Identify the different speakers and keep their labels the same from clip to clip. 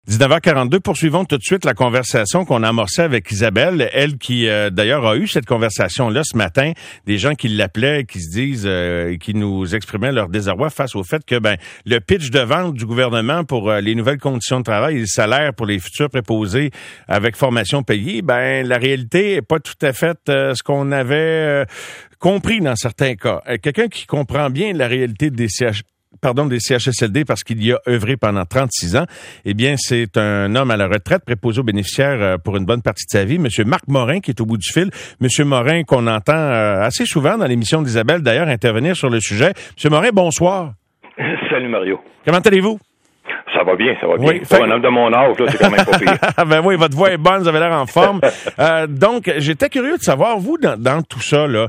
Speaker 1: 19h42, poursuivons tout de suite la conversation qu'on a amorcée avec Isabelle, elle qui d'ailleurs a eu cette conversation-là ce matin, des gens qui l'appelaient, qui se disent, qui nous exprimaient leur désarroi face au fait que le pitch de vente du gouvernement pour les nouvelles conditions de travail et les salaires pour les futurs préposés avec formation payée, la réalité est pas tout à fait ce qu'on avait compris dans certains cas. Quelqu'un qui comprend bien la réalité des CHSLD parce qu'il y a œuvré pendant 36 ans, eh bien, c'est un homme à la retraite préposé aux bénéficiaires pour une bonne partie de sa vie, Monsieur Marc Morin, qui est au bout du fil. Monsieur Morin, qu'on entend assez souvent dans l'émission d'Isabelle, d'ailleurs, intervenir sur le sujet. Monsieur Morin, bonsoir.
Speaker 2: Salut, Mario.
Speaker 1: Comment allez-vous?
Speaker 2: Ça va bien.
Speaker 1: Oui,
Speaker 2: Pour un homme de mon âge, là, c'est quand même pas pire.
Speaker 1: Oui, votre voix est bonne, vous avez l'air en forme. Donc, j'étais curieux de savoir, vous, dans tout ça, là,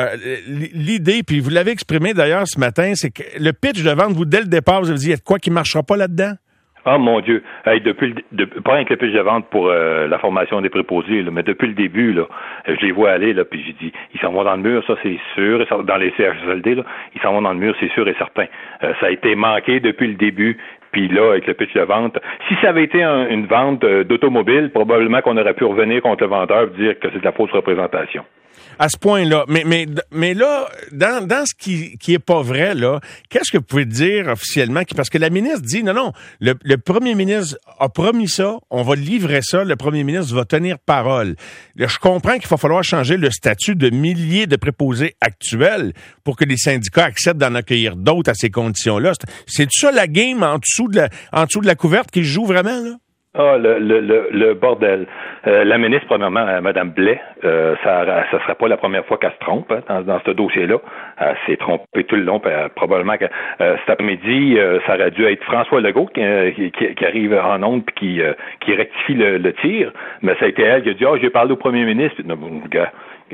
Speaker 1: l'idée, puis vous l'avez exprimé d'ailleurs ce matin, c'est que le pitch de vente, vous, dès le départ, vous avez dit, il y a de quoi qui marchera pas là-dedans?
Speaker 2: Ah, mon Dieu. Hey, pas avec le pitch de vente pour la formation des préposés, là, mais depuis le début, là, je les vois aller, là, puis j'ai dit, ils s'en vont dans le mur, ça, c'est sûr. Dans les CHSLD, là, ils s'en vont dans le mur, c'est sûr et certain. Ça a été manqué depuis le début. Puis là, avec le pitch de vente, si ça avait été une vente d'automobile, probablement qu'on aurait pu revenir contre le vendeur et dire que c'est de la fausse représentation.
Speaker 1: À ce point-là. Mais là, dans ce qui est pas vrai, là, qu'est-ce que vous pouvez dire officiellement? Parce que la ministre dit, non, le premier ministre a promis ça, on va livrer ça, le premier ministre va tenir parole. Là, je comprends qu'il va falloir changer le statut de milliers de préposés actuels pour que les syndicats acceptent d'en accueillir d'autres à ces conditions-là. C'est ça la game en dessous de la couverte qui se joue vraiment, là?
Speaker 2: Ah, le bordel. La ministre, premièrement, Mme Blais, ça serait pas la première fois qu'elle se trompe dans ce dossier-là. Elle s'est trompée tout le long. Probablement que cet après-midi, ça aurait dû être François Legault qui arrive en ondes puis qui rectifie le tir. Mais ça a été elle qui a dit j'ai parlé au premier ministre. Non, gars,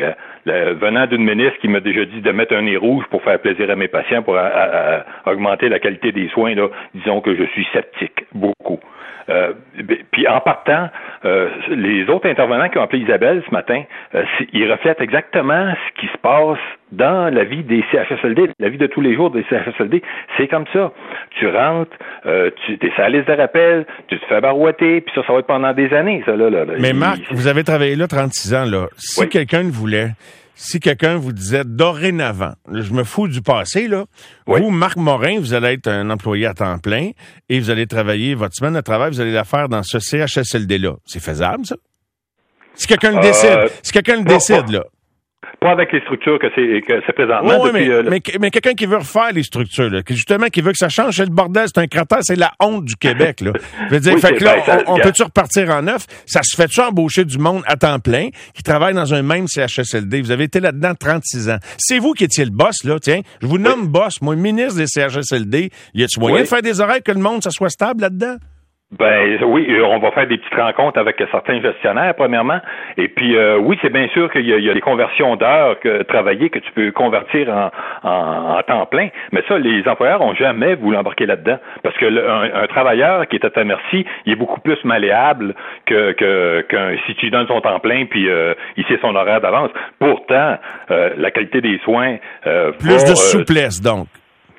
Speaker 2: venant d'une ministre qui m'a déjà dit de mettre un nez rouge pour faire plaisir à mes patients, pour augmenter la qualité des soins, là, disons que je suis sceptique, beaucoup. Puis en partant, les autres intervenants qui ont appelé Isabelle ce matin, ils reflètent exactement ce qui se passe dans la vie des CHSLD, la vie de tous les jours des CHSLD. C'est comme ça. Tu rentres, tu es sur la liste de rappel, tu te fais barouetter, puis ça va être pendant des années, ça là.
Speaker 1: Mais Marc, vous avez travaillé là 36 ans, là. Si quelqu'un vous disait dorénavant, je me fous du passé, là, vous, Marc Morin, vous allez être un employé à temps plein et vous allez travailler votre semaine de travail, vous allez la faire dans ce CHSLD-là. C'est faisable, ça? Si quelqu'un le décide, là.
Speaker 2: Pas avec les structures que c'est présentement.
Speaker 1: Oui, mais quelqu'un qui veut refaire les structures, là, qui veut que ça change, c'est le bordel, c'est un cratère, c'est la honte du Québec, là. Je veux dire, on peut-tu repartir en neuf? Ça se fait-tu embaucher du monde à temps plein qui travaille dans un même CHSLD? Vous avez été là-dedans 36 ans. C'est vous qui étiez le boss, là, tiens. Je vous nomme boss, moi, ministre des CHSLD. Y a-tu moyen de faire des horaires que le monde, ça soit stable là-dedans?
Speaker 2: Ben oui, on va faire des petites rencontres avec certains gestionnaires, premièrement. Et puis oui, c'est bien sûr qu'il y a des conversions d'heures travaillées que tu peux convertir en temps plein. Mais ça, les employeurs ont jamais voulu embarquer là-dedans. Parce que un travailleur qui est à ta merci, il est beaucoup plus malléable qu'un si tu lui donnes son temps plein puis il sait son horaire d'avance. Pourtant, la qualité des soins
Speaker 1: plus de souplesse, donc.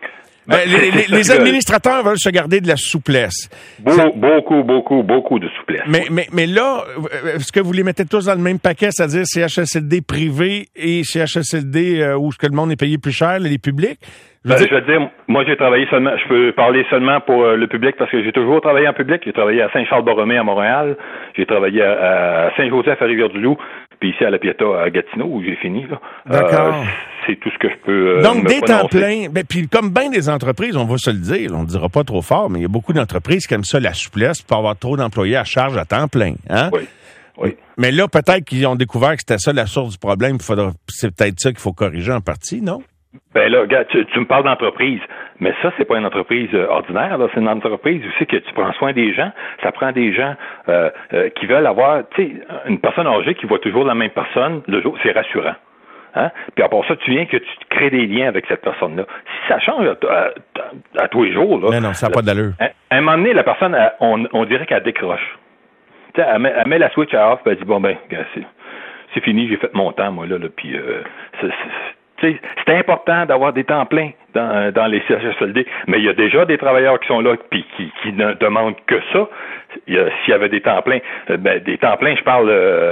Speaker 1: Les administrateurs veulent se garder de la souplesse.
Speaker 2: Beaucoup de souplesse.
Speaker 1: Mais là, est-ce que vous les mettez tous dans le même paquet, c'est-à-dire CHSLD privé et CHSLD où le monde est payé plus cher, les publics?
Speaker 2: Je veux dire, moi j'ai travaillé seulement, je peux parler seulement pour le public parce que j'ai toujours travaillé en public. J'ai travaillé à Saint-Charles-Borromée à Montréal, j'ai travaillé à Saint-Joseph à Rivière-du-Loup, puis ici à La Pietà à Gatineau où j'ai fini. Là.
Speaker 1: D'accord.
Speaker 2: C'est tout ce que je peux.
Speaker 1: Donc des temps pleins, puis comme bien des entreprises, on va se le dire, on ne dira pas trop fort, mais il y a beaucoup d'entreprises qui aiment ça la souplesse pour avoir trop d'employés à charge à temps plein, hein?
Speaker 2: Oui.
Speaker 1: Mais là, peut-être qu'ils ont découvert que c'était ça la source du problème. C'est peut-être ça qu'il faut corriger en partie, non?
Speaker 2: Ben là, regarde, tu me parles d'entreprise, mais ça, c'est pas une entreprise ordinaire, là. C'est une entreprise aussi que tu prends soin des gens. Ça prend des gens qui veulent avoir, tu sais, une personne âgée qui voit toujours la même personne le jour, c'est rassurant. Hein? Puis à part ça, tu viens que tu crées des liens avec cette personne-là. Si ça change à tous les jours, là.
Speaker 1: Mais non, ça n'a pas d'allure.
Speaker 2: À un moment donné, la personne, on dirait qu'elle décroche. Tu sais, elle met la switch à off, puis elle dit bon ben, c'est fini, j'ai fait mon temps, moi là puis c'est important d'avoir des temps pleins dans les CHSLD, mais il y a déjà des travailleurs qui sont là puis qui ne demandent que ça. S'il y avait des temps pleins, des temps pleins, je parle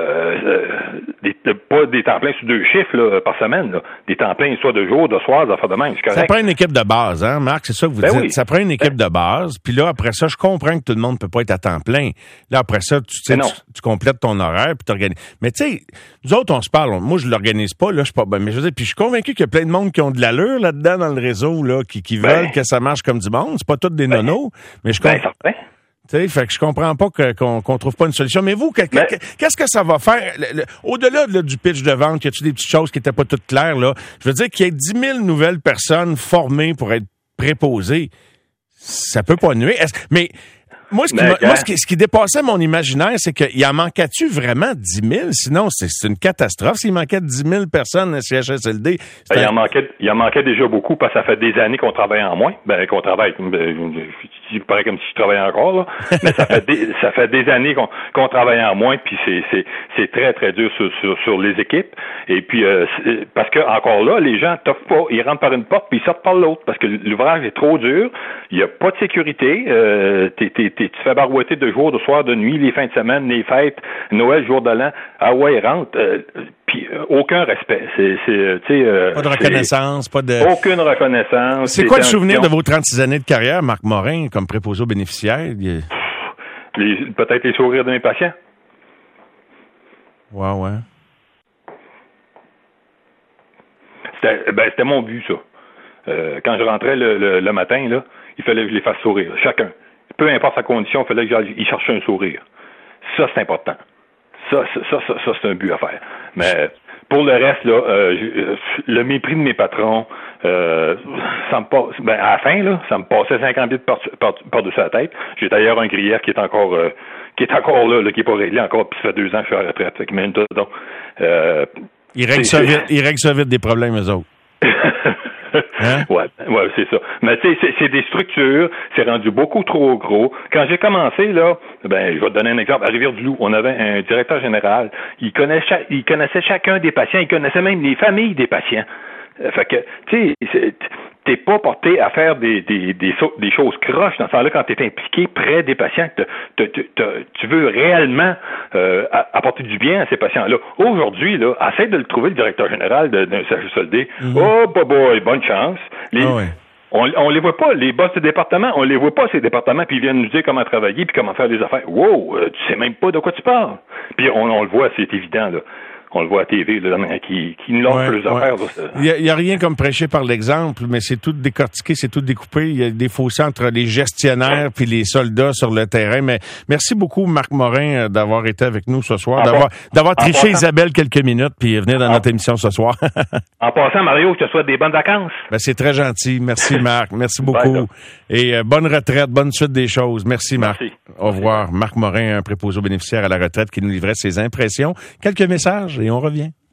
Speaker 2: pas des temps pleins sur 2 chiffres là, par semaine, là. Des temps pleins soit de jour, de soir, d'affaires de même, c'est correct.
Speaker 1: Ça prend une équipe de base, hein, Marc, c'est ça que vous dites.
Speaker 2: Oui.
Speaker 1: Ça prend une équipe de base, puis là, après ça, je comprends que tout le monde peut pas être à temps plein. Là, après ça, tu complètes ton horaire, puis t'organises. Mais tu sais, nous autres, on se parle, moi, je l'organise pas, là, je suis pas, mais je veux dire, puis je suis convaincu qu'il y a plein de monde qui ont de l'allure là-dedans dans le réseau, là, qui veulent que ça marche comme du monde. C'est pas tous des nonos, mais je comprends. Tu sais, fait que je comprends pas qu'on trouve pas une solution. Mais vous, qu'est-ce que ça va faire? Au-delà du pitch de vente, y a-tu des petites choses qui étaient pas toutes claires, là? Je veux dire qu'il y ait 10 000 nouvelles personnes formées pour être préposées. Ça peut pas nuire. Mais moi, ce qui dépassait mon imaginaire, c'est qu'il en manquait-tu vraiment 10 000? Sinon, c'est une catastrophe s'il manquait 10 000 personnes à CHSLD.
Speaker 2: Il en manquait déjà beaucoup parce que ça fait des années qu'on travaille en moins. Qu'on travaille. Il paraît comme si je travaillais encore, là. Mais ça fait des années qu'on travaille en moins, puis c'est très, très dur sur les équipes. Et puis, parce que, encore là, les gens t'offrent pas. Ils rentrent par une porte, puis ils sortent par l'autre. Parce que l'ouvrage est trop dur. Il n'y a pas de sécurité. Tu te fais barouetter de jour, de soir, de nuit, les fins de semaine, les fêtes, Noël, jour de l'an. Ah ouais, rentre. Puis aucun respect. Pas
Speaker 1: de reconnaissance, pas de...
Speaker 2: Aucune reconnaissance.
Speaker 1: C'est quoi le souvenir de vos 36 années de carrière, Marc Morin, comme préposé aux bénéficiaires?
Speaker 2: Peut-être les sourires de mes patients.
Speaker 1: Ouais.
Speaker 2: C'était mon but, ça. Quand je rentrais le matin, là, il fallait que je les fasse sourire, chacun. Peu importe sa condition, il fallait qu'il cherche un sourire. Ça, c'est important. Ça, c'est un but à faire. Mais pour le reste, là, le mépris de mes patrons, ça me passe. À la fin, là, ça me passait 50 litres par-dessus la tête. J'ai d'ailleurs un grief qui est encore là, qui est pas réglé encore, puis ça fait 2 ans que je suis à la retraite. Fait que donc,
Speaker 1: ils règlent ça vite des problèmes, eux autres. Hein?
Speaker 2: Ouais, c'est ça. Mais tu sais, c'est des structures, c'est rendu beaucoup trop gros. Quand j'ai commencé, là, je vais te donner un exemple. À Rivière-du-Loup, on avait un directeur général. Il connaissait chacun des patients, il connaissait même les familles des patients. Fait que, tu sais, t'es pas porté à faire des choses croches dans ce temps-là quand t'es impliqué près des patients. Tu veux réellement apporter du bien à ces patients-là. Aujourd'hui, là, essaie de le trouver, le directeur général d'un CHSLD. Oh, boy, bonne chance. On les voit pas, les boss de département, on les voit pas, ces départements, puis ils viennent nous dire comment travailler puis comment faire les affaires. Wow, tu sais même pas de quoi tu parles. Puis on le voit, c'est évident, là. On le voit à TV, là, qui nous lance plus d'affaires.
Speaker 1: Il y a rien comme prêcher par l'exemple, mais c'est tout décortiqué, c'est tout découpé. Il y a des fossés entre les gestionnaires puis les soldats sur le terrain. Mais merci beaucoup, Marc Morin, d'avoir été avec nous ce soir, d'avoir triché Isabelle quelques minutes puis venir dans notre émission ce soir.
Speaker 2: En passant, Mario, que tu te souhaite des bonnes vacances.
Speaker 1: C'est très gentil. Merci, Marc. Merci beaucoup. Et bonne retraite, bonne suite des choses. Merci, Marc.
Speaker 2: Merci.
Speaker 1: Au revoir. Marc Morin, un préposé aux bénéficiaires à la retraite qui nous livrait ses impressions. Quelques messages et on revient.